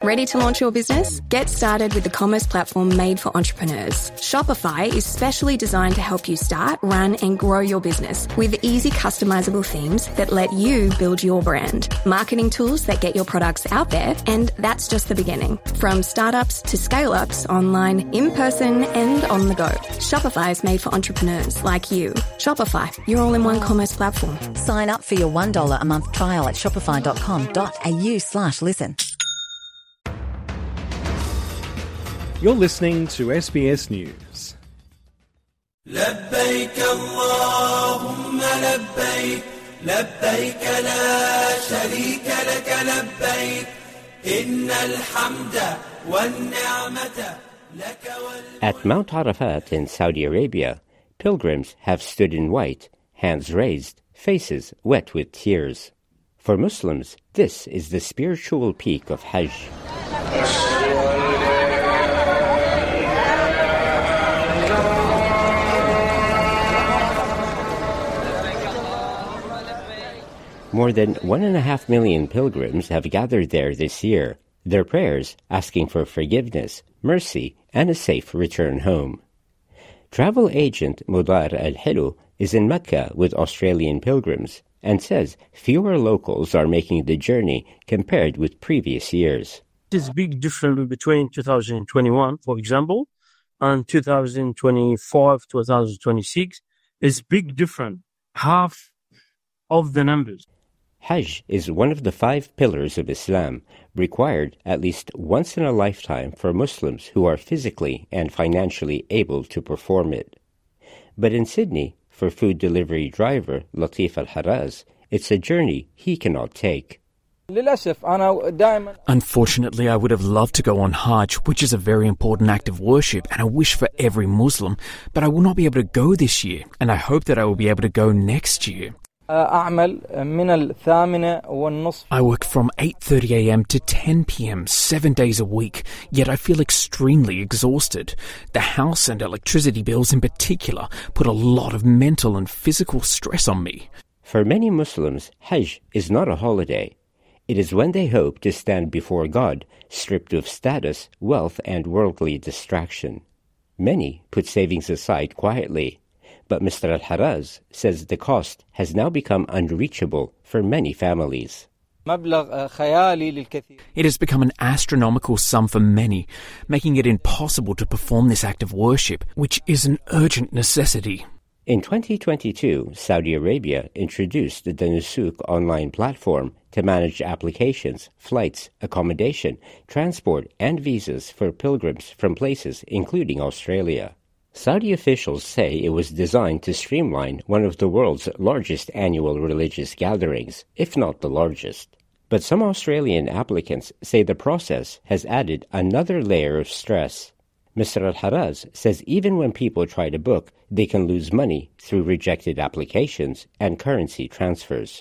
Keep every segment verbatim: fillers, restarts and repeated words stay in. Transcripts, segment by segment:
Ready to launch your business? Get started with the commerce platform made for entrepreneurs. Shopify is specially designed to help you start, run, and grow your business with easy customizable themes that let you build your brand, marketing tools that get your products out there, and that's just the beginning. From startups to scale-ups, online, in person, and on the go. Shopify is made for entrepreneurs like you. Shopify, your all-in-one commerce platform. Sign up for your one dollar a month trial at shopify.com.au slash listen. You're listening to S B S News. لبيك اللهم لبيك لبيك لا شريك لك لبيك إن الحمد والنعمة لك والملك. At Mount Arafat in Saudi Arabia, pilgrims have stood in white, hands raised, faces wet with tears. For Muslims, this is the spiritual peak of Hajj. More than one and a half million pilgrims have gathered there this year, their prayers asking for forgiveness, mercy, and a safe return home. Travel agent Mudar Al-Hilu is in Mecca with Australian pilgrims and says fewer locals are making the journey compared with previous years. There's a big difference between two thousand twenty-one, for example, and two thousand twenty-five, two thousand twenty-six. It's big difference, half of the numbers. Hajj is one of the five pillars of Islam, required at least once in a lifetime for Muslims who are physically and financially able to perform it. But in Sydney, for food delivery driver Latif Al-Haraz, it's a journey he cannot take. Unfortunately, I would have loved to go on Hajj, which is a very important act of worship, and I wish for every Muslim, but I will not be able to go this year, and I hope that I will be able to go next year. I work from eight thirty a.m. to ten p.m. seven days a week, yet I feel extremely exhausted. The house and electricity bills in particular put a lot of mental and physical stress on me. For many Muslims, Hajj is not a holiday. It is when they hope to stand before God, stripped of status, wealth, and worldly distraction. Many put savings aside quietly. But Mister Al-Haraz says the cost has now become unreachable for many families. It has become an astronomical sum for many, making it impossible to perform this act of worship, which is an urgent necessity. In twenty twenty-two, Saudi Arabia introduced the Nusuk online platform to manage applications, flights, accommodation, transport, and visas for pilgrims from places including Australia. Saudi officials say it was designed to streamline one of the world's largest annual religious gatherings, if not the largest. But some Australian applicants say the process has added another layer of stress. Mister Al-Haraz says even when people try to book, they can lose money through rejected applications and currency transfers.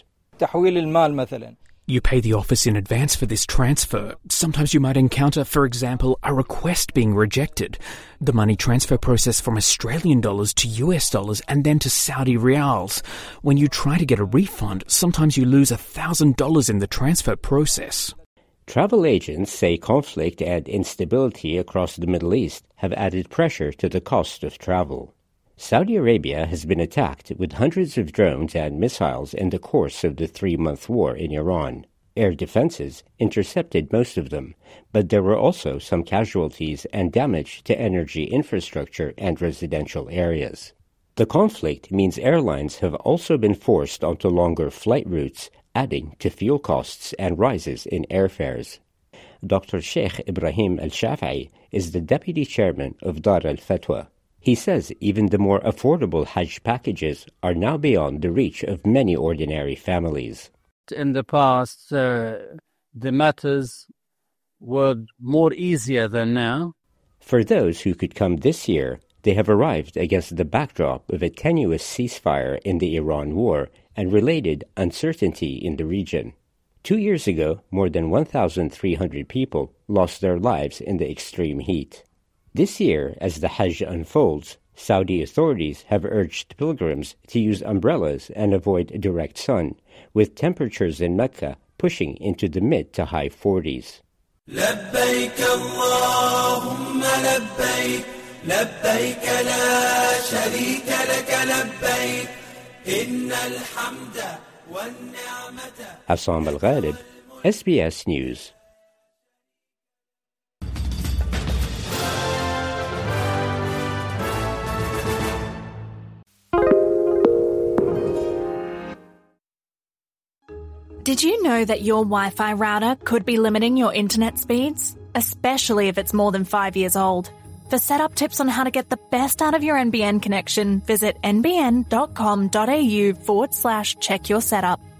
You pay the office in advance for this transfer. Sometimes you might encounter, for example, a request being rejected. The money transfer process from Australian dollars to U S dollars and then to Saudi riyals. When you try to get a refund, sometimes you lose one thousand dollars in the transfer process. Travel agents say conflict and instability across the Middle East have added pressure to the cost of travel. Saudi Arabia has been attacked with hundreds of drones and missiles in the course of the three-month war in Iran. Air defenses intercepted most of them, but there were also some casualties and damage to energy infrastructure and residential areas. The conflict means airlines have also been forced onto longer flight routes, adding to fuel costs and rises in airfares. Doctor Sheikh Ibrahim Al-Shafi'i is the deputy chairman of Dar al-Fatwa. He says even the more affordable Hajj packages are now beyond the reach of many ordinary families. In the past, uh, the matters were more easier than now. For those who could come this year, they have arrived against the backdrop of a tenuous ceasefire in the Iran war and related uncertainty in the region. Two years ago, more than one thousand three hundred people lost their lives in the extreme heat. This year, as the Hajj unfolds, Saudi authorities have urged pilgrims to use umbrellas and avoid direct sun, with temperatures in Mecca pushing into the mid to high forties. لبيك اللهم لبيك لبيك لا شريك لك لبيك إن الحمد والنعمة. Assam Al-Ghalib, S B S News. Did you know that your Wi-Fi router could be limiting your internet speeds, especially if it's more than five years old? For setup tips on how to get the best out of your N B N connection, visit nbn.com.au forward slash check your setup.